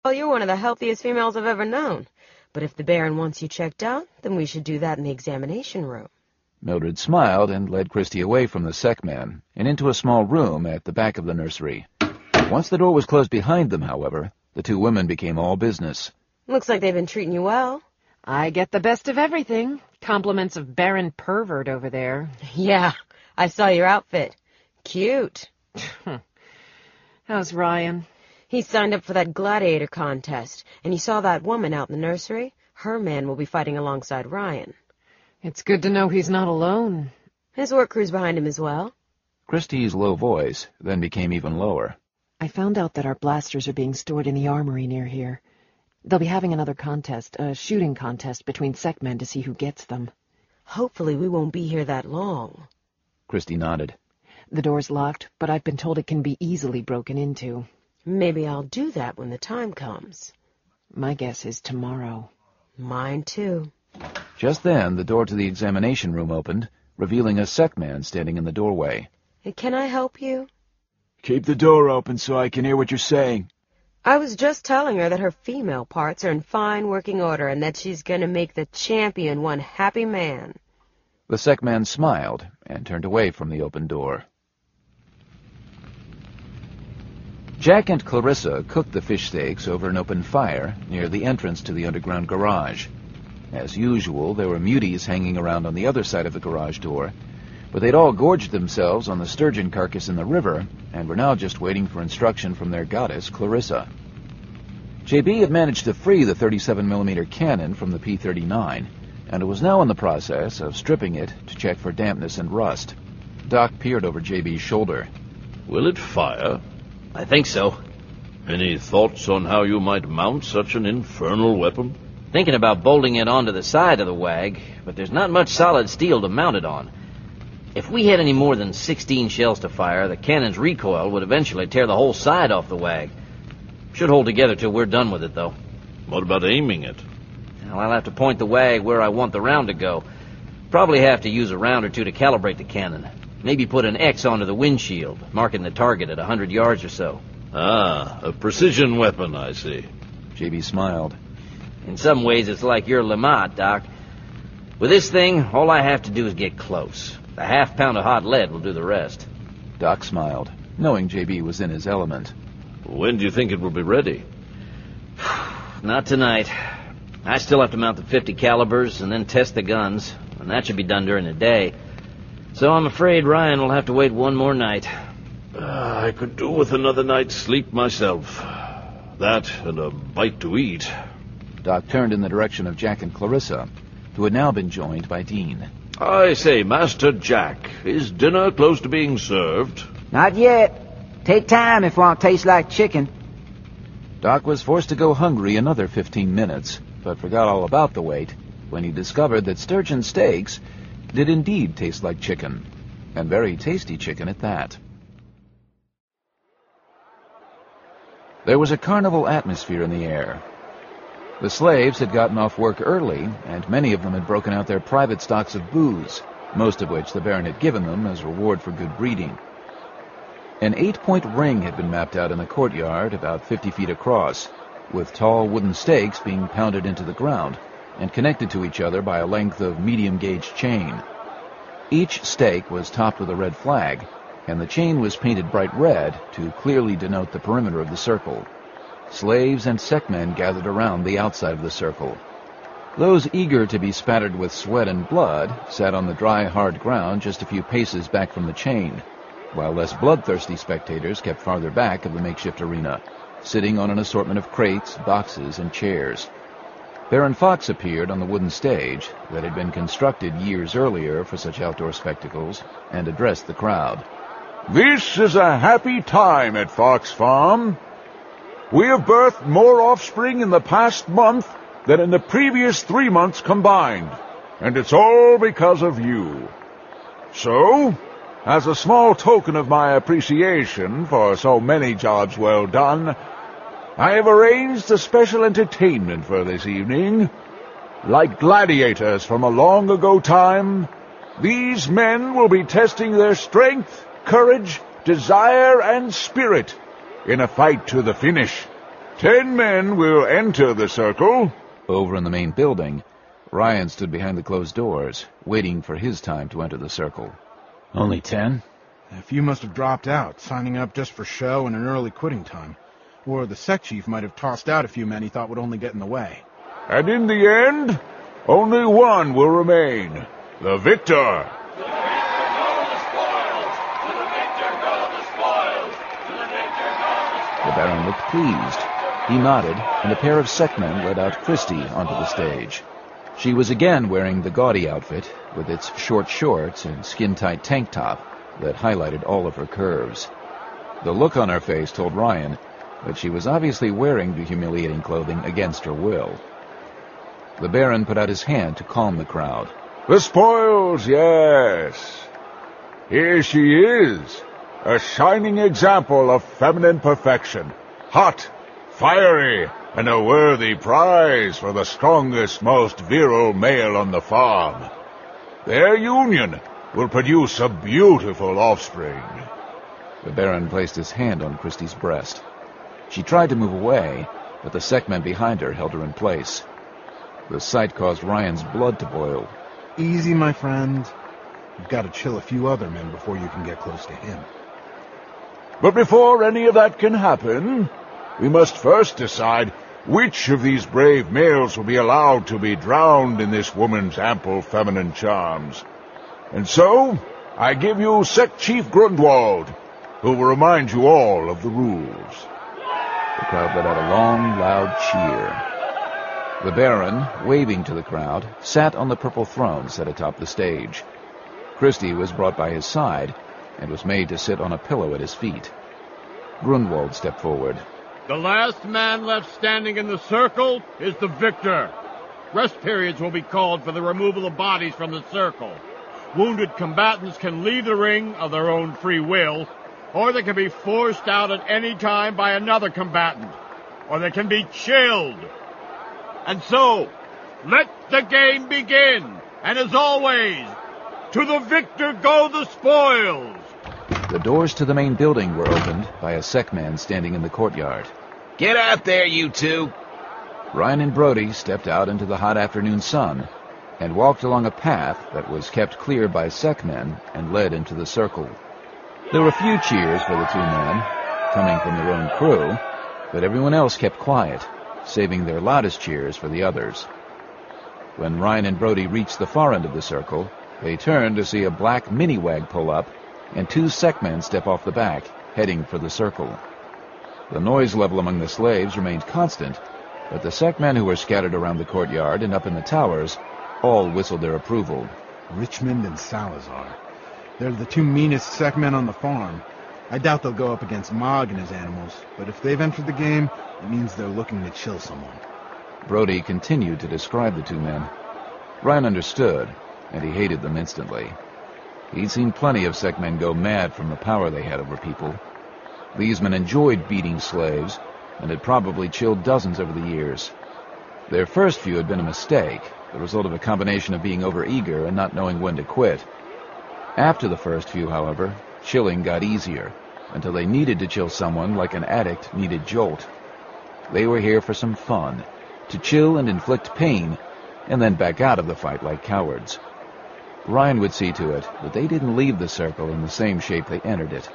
Well, you're one of the healthiest females I've ever known. But if the Baron wants you checked out, then we should do that in the examination room. Mildred smiled and led Christy away from the sec man and into a small room at the back of the nursery. Once the door was closed behind them, however, the two women became all business. Looks like they've been treating you well. I get the best of everything. Compliments of Baron Pervert over there. Yeah, I saw your outfit. Cute. How's Ryan? He signed up for that gladiator contest, and you saw that woman out in the nursery? Her man will be fighting alongside Ryan. It's good to know he's not alone. His work crew's behind him as well. Christy's low voice then became even lower. I found out that our blasters are being stored in the armory near here. They'll be having another contest, a shooting contest between secmen to see who gets them. Hopefully we won't be here that long. Christy nodded. The door's locked, but I've been told it can be easily broken into. Maybe I'll do that when the time comes. My guess is tomorrow. Mine too. Just then, the door to the examination room opened, revealing a sec man standing in the doorway. Can I help you? Keep the door open so I can hear what you're saying. I was just telling her that her female parts are in fine working order and that she's going to make the champion one happy man. The sec man smiled and turned away from the open door. Jack and Clarissa cooked the fish steaks over an open fire near the entrance to the underground garage. As usual, there were muties hanging around on the other side of the garage door, but they'd all gorged themselves on the sturgeon carcass in the river and were now just waiting for instruction from their goddess, Clarissa. JB had managed to free the 37mm cannon from the P-39, and it was now in the process of stripping it to check for dampness and rust. Doc peered over JB's shoulder. Will it fire? I think so. Any thoughts on how you might mount such an infernal weapon? Thinking about bolting it onto the side of the wag, but there's not much solid steel to mount it on. If we had any more than 16 shells to fire, the cannon's recoil would eventually tear the whole side off the wag. Should hold together till we're done with it, though. What about aiming it? Well, I'll have to point the wag where I want the round to go. Probably have to use a round or two to calibrate the cannon. Maybe put an X onto the windshield, marking the target at 100 yards or so. Ah, a precision weapon, I see. JB smiled. In some ways, it's like your Lamont, Doc. With this thing, all I have to do is get close. A half-pound of hot lead will do the rest. Doc smiled, knowing JB was in his element. When do you think it will be ready? Not tonight. I still have to mount the 50 calibers and then test the guns, and that should be done during the day. So I'm afraid Ryan will have to wait one more night. I could do with another night's sleep myself. That and a bite to eat. Doc turned in the direction of Jack and Clarissa, who had now been joined by Dean. I say, Master Jack, is dinner close to being served? Not yet. Take time if it won't taste like chicken. Doc was forced to go hungry another 15 minutes, but forgot all about the wait when he discovered that sturgeon steaks did indeed taste like chicken, and very tasty chicken at that. There was a carnival atmosphere in the air. The slaves had gotten off work early, and many of them had broken out their private stocks of booze, most of which the Baron had given them as reward for good breeding. An 8-point ring had been mapped out in the courtyard, about 50 feet across, with tall wooden stakes being pounded into the ground and connected to each other by a length of medium-gauge chain. Each stake was topped with a red flag, and the chain was painted bright red to clearly denote the perimeter of the circle. Slaves and secmen gathered around the outside of the circle. Those eager to be spattered with sweat and blood sat on the dry, hard ground just a few paces back from the chain, while less bloodthirsty spectators kept farther back of the makeshift arena, sitting on an assortment of crates, boxes, and chairs. Baron Fox appeared on the wooden stage that had been constructed years earlier for such outdoor spectacles and addressed the crowd. This is a happy time at Fox Farm. We have birthed more offspring in the past month than in the previous 3 months combined, and it's all because of you. So, as a small token of my appreciation for so many jobs well done, I have arranged a special entertainment for this evening. Like gladiators from a long ago time, these men will be testing their strength, courage, desire, and spirit in a fight to the finish. 10 men will enter the circle. Over in the main building, Ryan stood behind the closed doors, waiting for his time to enter the circle. Only 10? A few must have dropped out, signing up just for show and an early quitting time. Or the sect chief might have tossed out a few men he thought would only get in the way. And in the end, only one will remain. The victor. The Baron looked pleased. He nodded, and a pair of sectmen led out Christie onto the stage. She was again wearing the gaudy outfit, with its short shorts and skin-tight tank top that highlighted all of her curves. The look on her face told Ryan that she was obviously wearing the humiliating clothing against her will. The Baron put out his hand to calm the crowd. The spoils, yes. Here she is, a shining example of feminine perfection. Hot, fiery, and a worthy prize for the strongest, most virile male on the farm. Their union will produce a beautiful offspring. The Baron placed his hand on Christie's breast. She tried to move away, but the sectmen behind her held her in place. The sight caused Ryan's blood to boil. Easy, my friend. You've got to chill a few other men before you can get close to him. But before any of that can happen, we must first decide which of these brave males will be allowed to be drowned in this woman's ample feminine charms. And so, I give you Sect Chief Grundwald, who will remind you all of the rules. The crowd let out a long, loud cheer. The Baron, waving to the crowd, sat on the purple throne set atop the stage. Christie was brought by his side and was made to sit on a pillow at his feet. Grundwald stepped forward. The last man left standing in the circle is the victor. Rest periods will be called for the removal of bodies from the circle. Wounded combatants can leave the ring of their own free will, or they can be forced out at any time by another combatant, or they can be chilled. And so, let the game begin, and as always, to the victor go the spoils! The doors to the main building were opened by a sectman standing in the courtyard. Get out there, you two! Ryan and Brody stepped out into the hot afternoon sun and walked along a path that was kept clear by sectmen and led into the circle. There were few cheers for the two men, coming from their own crew, but everyone else kept quiet, saving their loudest cheers for the others. When Ryan and Brody reached the far end of the circle, they turned to see a black mini-wag pull up and two sectmen step off the back, heading for the circle. The noise level among the slaves remained constant, but the sectmen who were scattered around the courtyard and up in the towers all whistled their approval. Richmond and Salazar. They're the two meanest sectmen on the farm. I doubt they'll go up against Mog and his animals, but if they've entered the game, it means they're looking to chill someone. Brody continued to describe the two men. Ryan understood, and he hated them instantly. He'd seen plenty of sectmen go mad from the power they had over people. These men enjoyed beating slaves, and had probably chilled dozens over the years. Their first few had been a mistake, the result of a combination of being overeager and not knowing when to quit. After the first few, however, chilling got easier, until they needed to chill someone like an addict needed jolt. They were here for some fun, to chill and inflict pain, and then back out of the fight like cowards. Ryan would see to it that they didn't leave the circle in the same shape they entered it.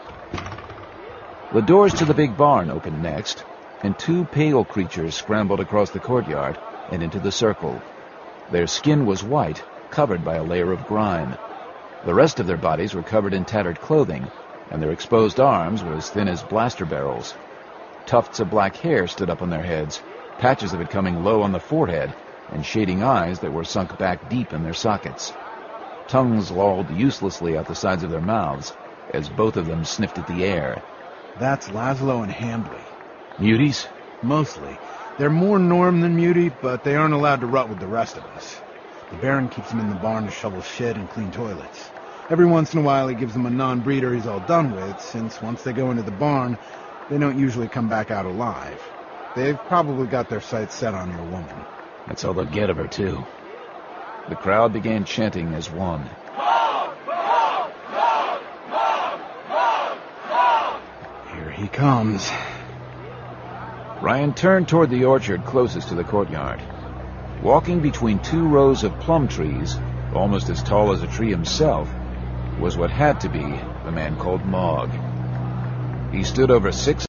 The doors to the big barn opened next, and two pale creatures scrambled across the courtyard and into the circle. Their skin was white, covered by a layer of grime. The rest of their bodies were covered in tattered clothing, and their exposed arms were as thin as blaster barrels. Tufts of black hair stood up on their heads, patches of it coming low on the forehead, and shading eyes that were sunk back deep in their sockets. Tongues lolled uselessly out the sides of their mouths, as both of them sniffed at the air. That's Laszlo and Hambly. Muties? Mostly. They're more norm than muty, but they aren't allowed to rut with the rest of us. The Baron keeps them in the barn to shovel shit and clean toilets. Every once in a while he gives them a non-breeder he's all done with, since once they go into the barn, they don't usually come back out alive. They've probably got their sights set on your woman. That's all they'll get of her, too. The crowd began chanting as one. Here he comes. Ryan turned toward the orchard closest to the courtyard. Walking between 2 rows of plum trees, almost as tall as a tree himself, was what had to be the man called Mogg. He stood over 6